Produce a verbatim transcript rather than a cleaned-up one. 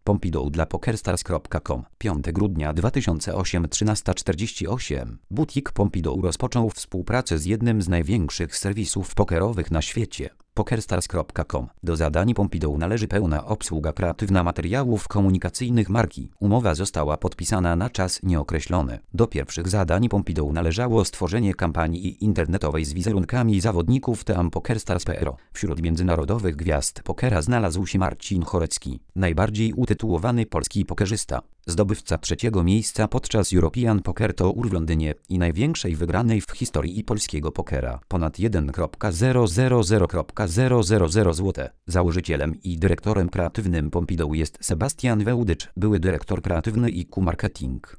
Pompidou dla pokerstars kropka com. piątego grudnia dwa tysiące ósmego trzynaста czterdzieści osiem. Butik Pompidou rozpoczął współpracę z jednym z największych serwisów pokerowych na świecie. pokerstars kropka com. Do zadań Pompidou należy pełna obsługa kreatywna materiałów komunikacyjnych marki. Umowa została podpisana na czas nieokreślony. Do pierwszych zadań Pompidou należało stworzenie kampanii internetowej z wizerunkami zawodników Team PokerStars kropka p r. Wśród międzynarodowych gwiazd pokera znalazł się Marcin Chorecki, najbardziej utytułowany polski pokerzysta. Zdobywca trzeciego miejsca podczas European Poker Tour w Londynie i największej wygranej w historii polskiego pokera. Ponad jeden przecinek zero zero zero zero zero zero zł. Założycielem i dyrektorem kreatywnym Pompidou jest Sebastian Wełdycz, były dyrektor kreatywny i Q Marketing.